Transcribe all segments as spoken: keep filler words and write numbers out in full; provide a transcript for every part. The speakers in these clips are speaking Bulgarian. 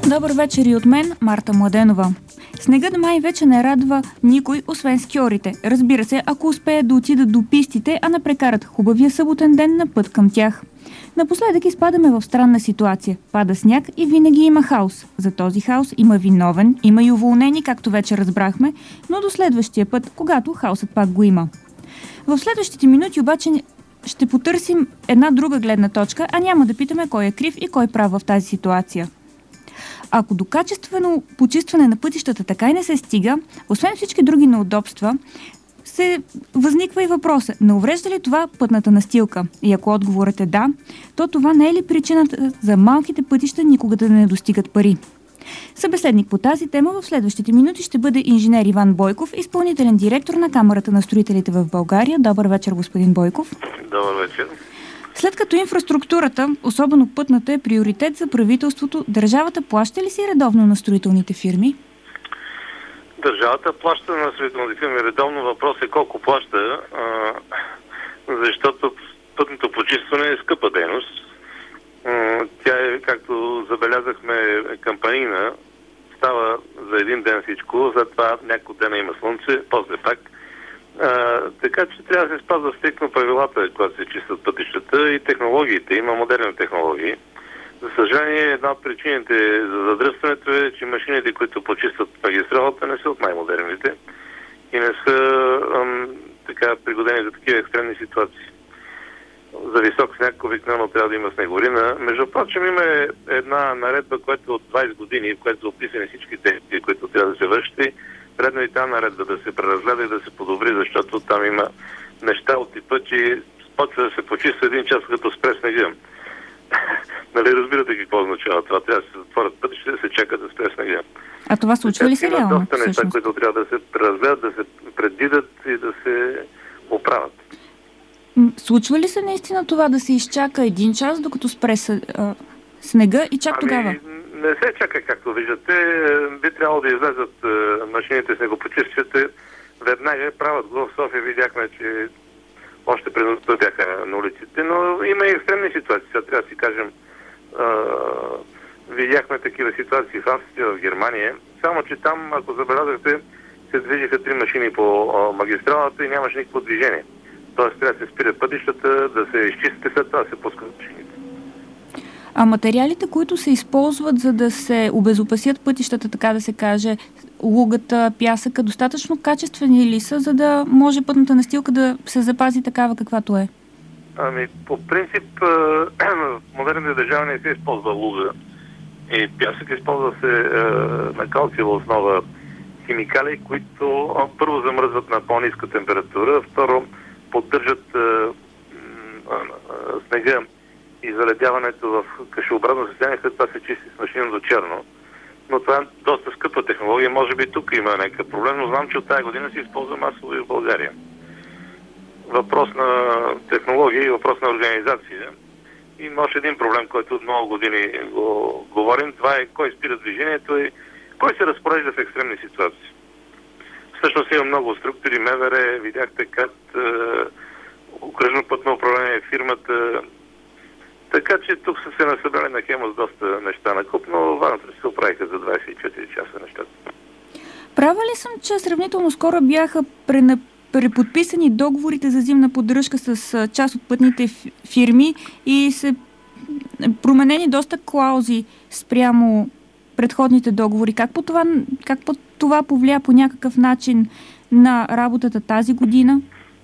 Добър вечер и от мен, Марта Младенова. Снегът май вече не радва никой, освен скиорите. Разбира се, ако успеят да отидат до пистите, а не прекарат хубавия съботен ден на път към тях. Напоследък изпадаме в странна ситуация. Пада сняг и винаги има хаос. За този хаос има виновен, има и уволнени, както вече разбрахме, но до следващия път, когато хаосът пак го има. В следващите минути обаче ще потърсим една друга гледна точка, а няма да питаме кой е крив и кой прав в тази ситуация. Ако до качествено почистване на пътищата така и не се стига, освен всички други неудобства, се възниква и въпроса: не уврежда ли това пътната настилка? И ако отговорът е да, то това не е ли причината за малките пътища никога да не достигат пари? Събеседник по тази тема в следващите минути ще бъде инженер Иван Бойков, изпълнителен директор на Камарата на строителите в България. Добър вечер, господин Бойков. Добър вечер. След като инфраструктурата, особено пътната, е приоритет за правителството, държавата плаща ли си редовно на строителните фирми? Държавата плаща на строителните фирми редовно. Въпрос е колко плаща, а, защото пътното почистване е скъпа дейност. А, тя е, както забелязахме, кампанийна. Става за един ден всичко, след това няколко дена има слънце, после пак. А, така че трябва да се спазва стриктно правилата, когато се чистят пътищата, и технологиите. Има модерни технологии. За съжаление, една от причините за задръстването е, че машините, които почистват магистралата, не са от най-модерните и не са ам, така пригодени за такива екстремни ситуации. За висок сняг обикновено трябва да има снегорина. Между прочим, има една наредба, която от двайсет години, в която са описани всички действия, които трябва да се вършат. Редно и тази наредба да се преразгледа и да се подобри, защото там има неща от типа, че почва да се почиства един час, като спре снега. Нали разбирате какво означава това? Трябва да се затворят пътища, да се чака да спре снега. А това случва ли се реално? Има доста неща, които трябва да се преразгледат, да се предвидят и да се оправят. Случва ли се наистина това да се изчака един час, докато спре снега и чак ами, тогава? Не се чака, както виждате. Би трябвало да излезат машините снегопочистващите. Веднага правят го. В София видяхме, че още през нощта бяха на улиците, но има и екстремни ситуации. Сега трябва да си кажем, а, видяхме такива ситуации в Австрия, в Германия. Само, че там, ако забелязахте, се движиха три машини по а, магистралата и нямаше никакво движение. Тоест трябва да се спират пътищата, да се изчистят, след това да се пускат машините. А материалите, които се използват, за да се обезопасят пътищата, така да се каже, лугата, пясъка, достатъчно качествени ли са, за да може пътната настилка да се запази такава, каквато е? Ами, по принцип, в модерните държави не се използва луга и пясък, използва се на калциева основа химикали, които първо замръзват на по-ниска температура, второ поддържат снега и заледяването в кашеобразно състояние, след това се чисти с машина до черно. Но това е доста скъпа технология. Може би тук има някакъв проблем, но знам, че от тази година се използва масово и в България. Въпрос на технология и въпрос на организация. Има още един проблем, който от много години го говорим. Това е кой спира движението и кой се разпорежда в екстремни ситуации. Всъщност има много структури, МВР, видяхте как е, окръжно пътно управление, фирмата. Така че тук са се насъбрали на Хемос доста неща на куп, но важното се оправиха за двайсет и четири часа нещата. Права ли съм, че сравнително скоро бяха прена... преподписани договорите за зимна поддръжка с част от пътните фирми и се променени доста клаузи спрямо предходните договори? Как по това, как по това повлия по някакъв начин на работата тази година?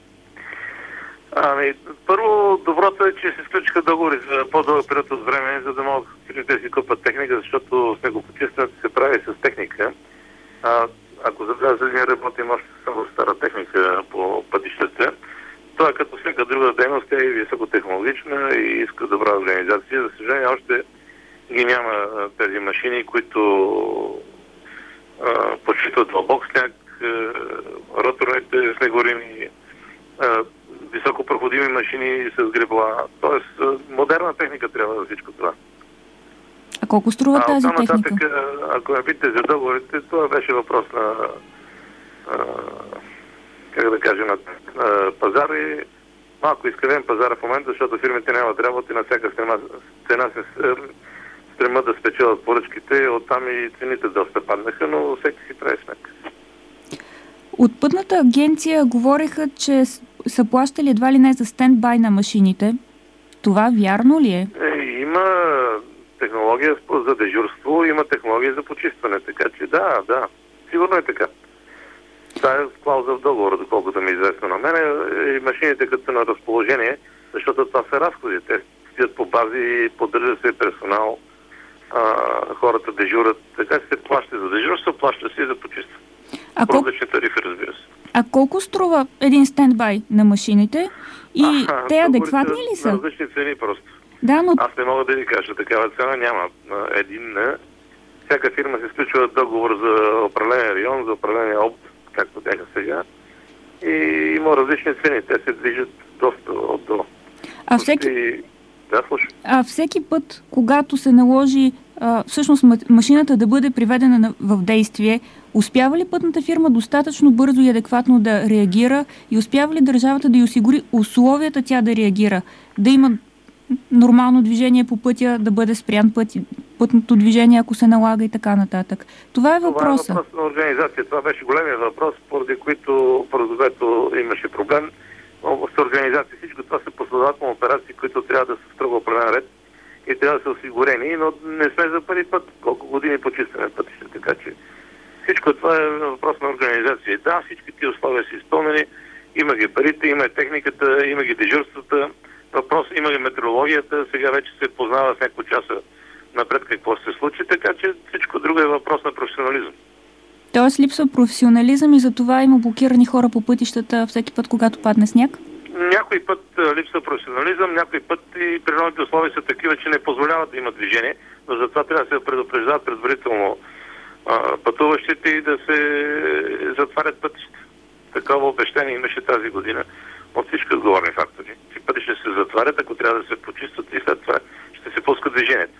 Ами, първо, доброто е, че се сключиха договори за по-дълъг период от време, за да могат да си купат техника, защото снегопочистването се прави с техника. А, ако забелязали, ние работим още само стара техника по пътищата. Това като всяка друга дейност е и високотехнологична и иска добра организация. За съжаление, още ги няма тези машини, които а, почистват дълбок сняг, роторните снегорини, а, високопроходими машини с гребла. Тоест, модерна техника трябва за всичко това. А колко струва тази а, техника? Нататък, ако ме питате за договорите, това беше въпрос на а, как да кажем, на а, пазар и малко изкривен пазар в момента, защото фирмите нямат работа и на всяка цена се стремат да спечелят поръчките, оттам и цените доста паднаха, но всеки си прави сметка. От пътната агенция говореха, че са плащали едва ли не за стендбай на машините. Това вярно ли е? е има технология за дежурство, има технология за почистване, така че да, да, сигурно е така. Това е клауза в договора, доколкото ми е известно на мен. И машините като са на разположение, защото това са разходи. Те стоят по бази, поддържа се персонал, а, хората дежурат. Така че се плаща за дежурство, плаща се и за почистване. А по различни тарифи, разбира се. А колко струва един стендбай на машините? И а, те адекватни ли са? На различни цени просто. Да, но... Аз не мога да ви кажа, такава цена няма. Един, всяка фирма се сключва договор за определен район, за определен област, както бяха сега. И има различни цени. Те се движат доста отдолу. А всеки... И... Да, слушай. А всеки път, когато се наложи а, всъщност машината да бъде приведена в действие, успява ли пътната фирма достатъчно бързо и адекватно да реагира и успява ли държавата да й осигури условията тя да реагира? Да има нормално движение по пътя, да бъде спрян път, пътното движение, ако се налага и така нататък. Това е въпросът. Това е въпрос на организация. Това беше големия въпрос, поради който, поради което имаше проблем. В организация всичко това са последователни операции, които трябва да са строго определен ред и трябва да са осигурени, но не сме за първи път колко години почистваме пътища, така че всичко това е въпрос на организация. Да, всички тези условия са изпълнени, има ги парите, има техниката, има ги дежурствата, въпрос, има ги метеорологията, сега вече се познава с няколко часа напред какво се случи, така че всичко друго е въпрос на професионализъм. Тоест липсва професионализъм и за това има блокирани хора по пътищата всеки път, когато падне сняг? Някой път липсва професионализъм, някой път и природните условия са такива, че не позволяват да има движение, но затова трябва да се предупреждават предварително а, пътуващите и да се затварят пътища. Такова обещание имаше тази година от всички отговорни фактори. Че пътища се затварят, ако трябва да се почистват и след това ще се пуска движението.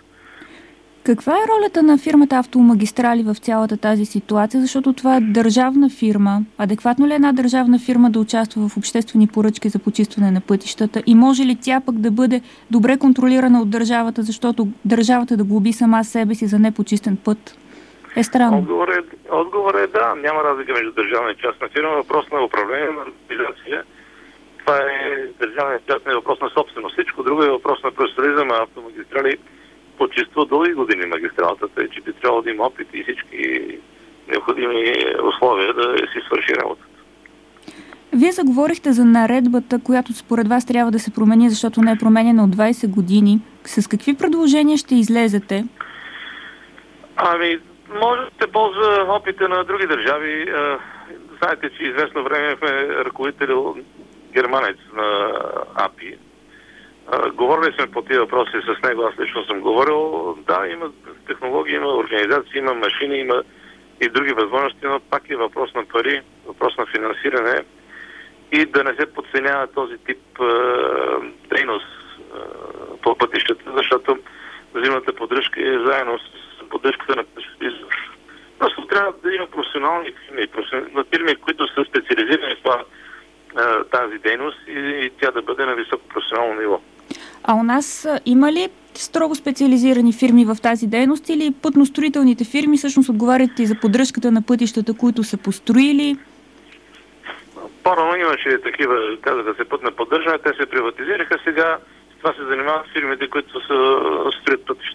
Каква е ролята на фирмата Автомагистрали в цялата тази ситуация? Защото това е държавна фирма. Адекватно ли е една държавна фирма да участва в обществени поръчки за почистване на пътищата? И може ли тя пък да бъде добре контролирана от държавата, защото държавата да глоби сама себе си за непочистен път? Е странно. Отговор е, отговор е да. Няма разлика между държавна и частна фирма. Въпрос на управление, на организация. Това е държавна и частна, въпрос на собственост. Всичко друго е въпрос на професионализъм, а Автомагистрали почиства дълги години магистралата, тъй че би трябвало да има опит и всички необходими условия да си свърши работата. Вие заговорихте за наредбата, която според вас трябва да се промени, защото не е променена от двайсет години. С какви предложения ще излезете? Ами, може да се ползва опита на други държави. Знаете, че известно време сме ръководител германец на АПИ. Uh, говорили сме по тези въпроси с него, аз лично съм говорил. Да, има технологии, има организации, има машини, има и други възможности, но пак е въпрос на пари, въпрос на финансиране и да не се подценява този тип uh, дейност uh, по пътищата, защото зимната поддръжка е заедно с поддръжката на пътищата. Просто трябва да има професионални фирми, професионални фирми, които са специализирани в това, тази дейност и, и тя да бъде на високо професионално ниво. А у нас има ли строго специализирани фирми в тази дейност или пътностроителните фирми всъщност отговарят и за поддръжката на пътищата, които са построили? По-рано имаше такива, казаха се пътна поддържане, те се приватизираха, сега това се занимават фирмите, които са строят пътища.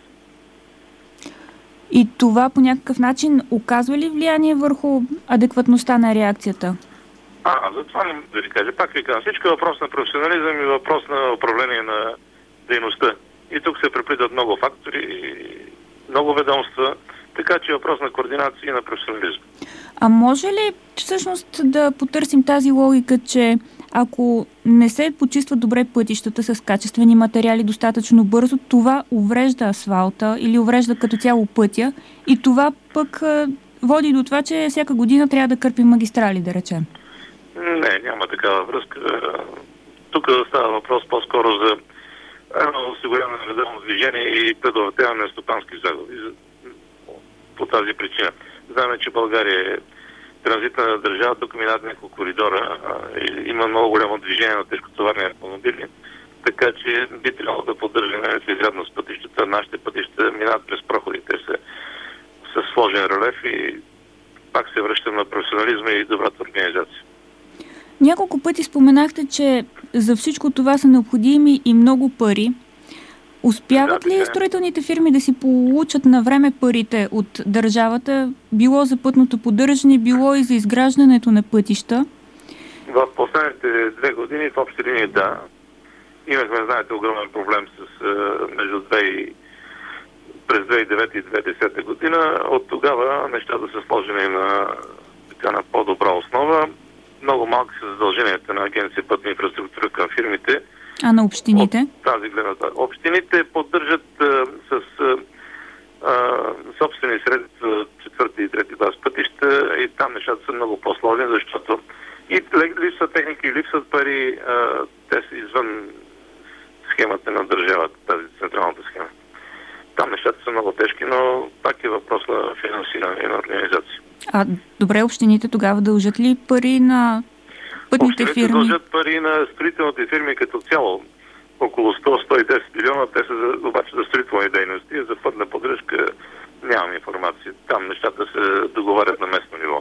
И това по някакъв начин оказва ли влияние върху адекватността на реакцията? А, за това не мога да ви кажа. Пак ви казвам, всичко е въпрос на професионализъм и въпрос на управление на дейността. И тук се преплитат много фактори, много ведомства, така че е въпрос на координация и на професионализъм. А може ли всъщност да потърсим тази логика, че ако не се почистват добре пътищата с качествени материали достатъчно бързо, това уврежда асфалта или уврежда като цяло пътя и това пък води до това, че всяка година трябва да кърпим магистрали, да речем? Не, няма такава връзка. Тук става въпрос по-скоро за осигуряване на редовно движение и предотвратяване на стопански загуби. По тази причина. Знаем, че България е транзитна държава, тук минат няколко коридора. Има много голямо движение на тежкотоварни автомобили. така че би трябвало да поддържаме изрядност пътищата. Нашите пътища минават през проходи. Те са с сложен релеф и пак се връщам на професионализма и добрата организация. Няколко пъти споменахте, че за всичко това са необходими и много пари. Успяват да, ли да. строителните фирми да си получат на време парите от държавата, било за пътното поддържане, било и за изграждането на пътища? В последните две години в общи линии да. Имахме, знаете, огромен проблем с между две и през две хиляди и девета и две хиляди и десета година. От тогава нещата са сложени на, така, на по-добра основа. Много малки са задълженията на Агенция пътна инфраструктура към фирмите. А на общините? От тази гледна. Общините поддържат а, с а, собствени средства четвърти и трети клас пътища и там нещата са много по-сложни, защото и липсват техники, липсват пари, а, те са извън схемата на държавата, тази централната схема. Там нещата са много тежки, но пак е въпрос на финансиране и на организация. А добре, общините тогава дължат ли пари на пътните общините фирми? Дължат пари на строителните фирми като цяло. Около сто до сто и десет милиона, те са за, обаче за строителни дейности, за пътна поддръжка нямам информация. Там нещата се договарят на местно ниво.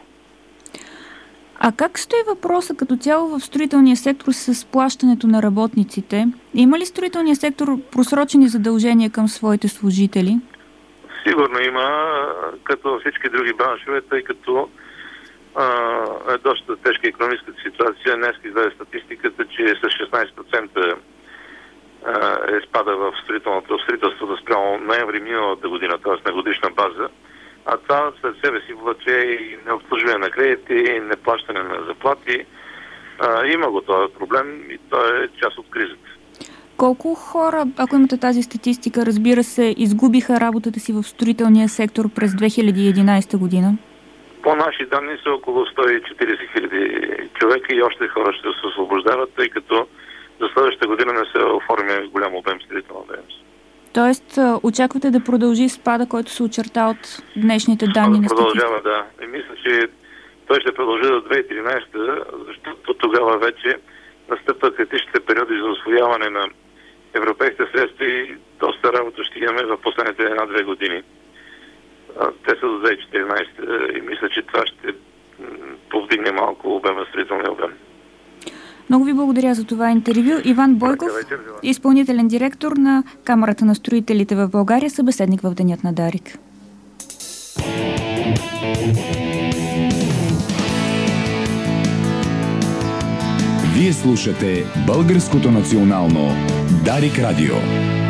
А как стои въпроса като цяло в строителния сектор с плащането на работниците? Има ли строителния сектор просрочени задължения към своите служители? Сигурно има, като във всички други браншове, тъй като а, е доста тежка икономическата ситуация. Днес излезе статистиката, че с шестнадесет процента а, е спада в строителното строителството спрямо ноември миналата година, т.е. на годишна база. А това след себе си влаче и необслужване на кредити, неплащане на заплати. А, има го този проблем и той е част от кризата. Колко хора, ако имате тази статистика, разбира се, изгубиха работата си в строителния сектор през две хиляди и единадесета година? По наши данни са около сто и четиридесет хиляди човека и още хора ще се освобождават, тъй като за следващата година не се оформя голям обем строителна дейност. Тоест, очаквате да продължи спада, който се очерта от днешните данни на статистика? Продължава, да. И мисля, че той ще продължи до две хиляди и тринадесета, защото тогава вече настъпват критичните периоди за усвояване на европейските средства и доста работа ще имаме в последните една-две години. Те са до две хиляди и четиринадесета и мисля, че това ще повдигне малко обема, строителния обем. Много ви благодаря за това интервю. Иван Бойков, изпълнителен директор на Камарата на строителите в България, събеседник в Денят на Дарик. Вие слушате Българското национално Дарик радио.